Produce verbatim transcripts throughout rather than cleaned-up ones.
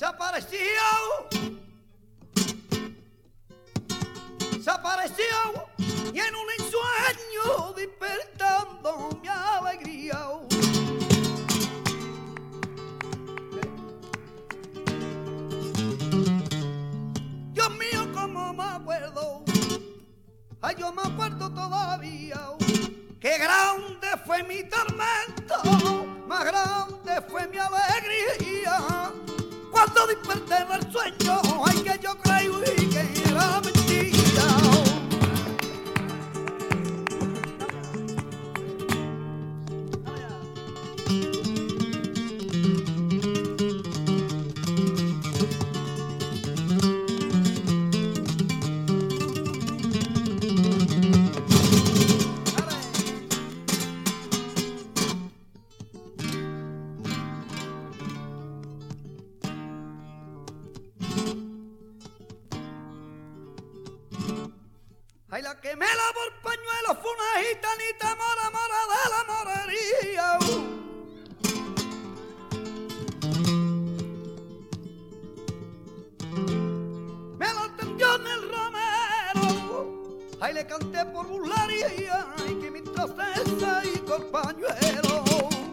se apareció, se apareció y en un ensueño despertando mi alegría. Dios mío, cómo me acuerdo, ay, yo me acuerdo todavía, qué grande fue mi tormento, más grande fue mi alegría, cuando desperté del sueño, ay, que yo creí que era mentira. Ay, la que me lavó el pañuelo fue una gitanita mora, mora de la morería. Me lo atendió en el romero, ay, le canté por burlaría, ay, que mi tristeza y con pañuelo.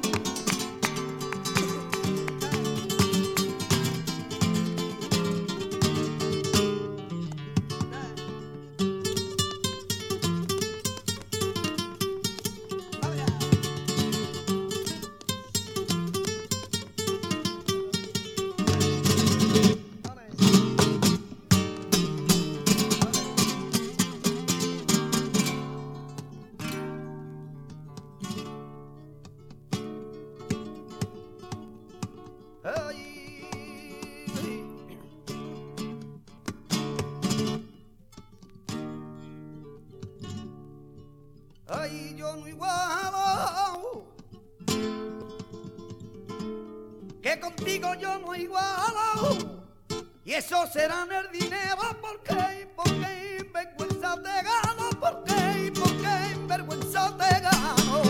Ay, yo no igualo, que contigo yo no igualo, y eso será en el dinero, porque, porque vergüenza te gano, porque, porque vergüenza te gano.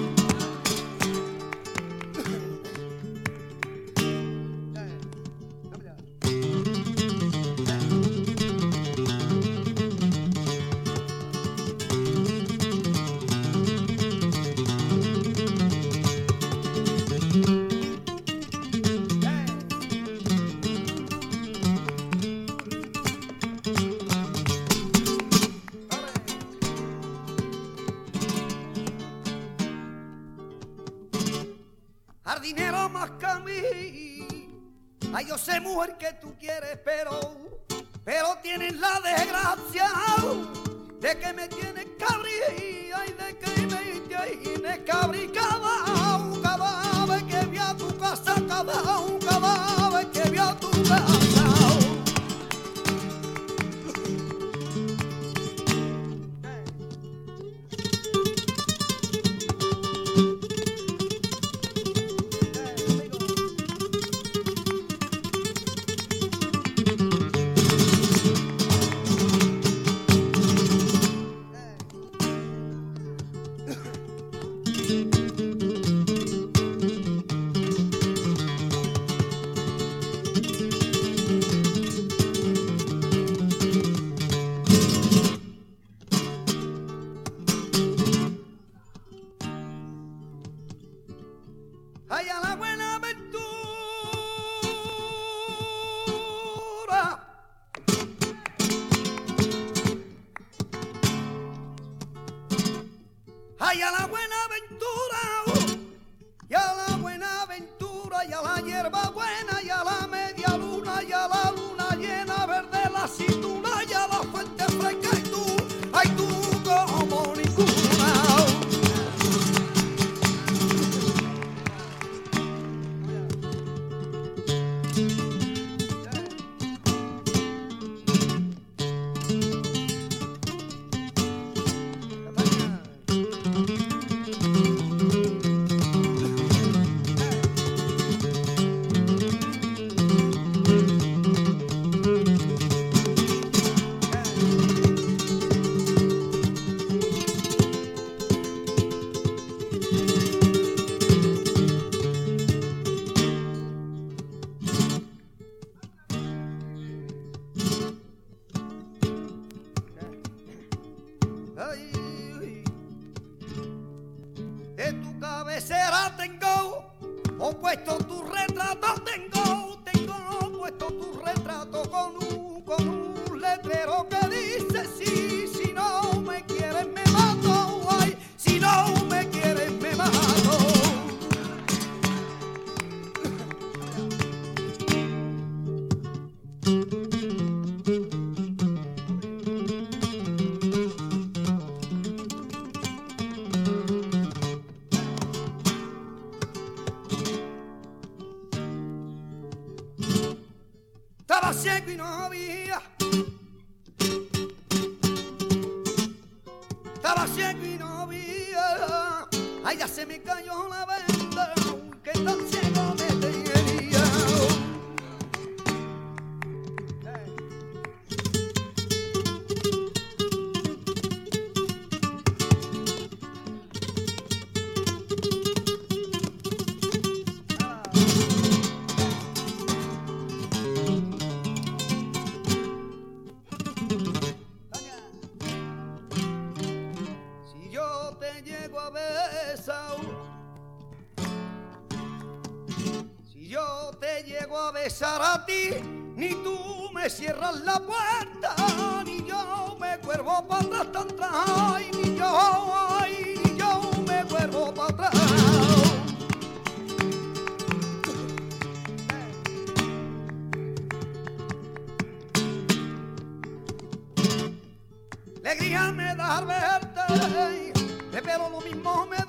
Al dinero más que a mí, ay, yo sé, mujer, que tú quieres, pero, pero tienes la desgracia de que me tienes cabrí, ay, de que me tienes cabrí cada, cada vez que voy a tu casa, cada, cada vez que voy a tu casa. puesto tu retrato, tengo, tengo puesto tu retrato con un, con un letrero que dice sí, si no me quieres me mato, ay, si no me quieres me mato. Estaba ciego y no había, estaba ciego y no había, ay ya se me cayó la venda, que tan ciego me tenía. Si yo te llego a besar, si yo te llego a besar a ti, ni tú me cierras la puerta, ni yo me cuervo para atrás tan atrás, ay, ni yo, ay, ni yo me cuervo para atrás. Alegría me da verte, pero lo mismo me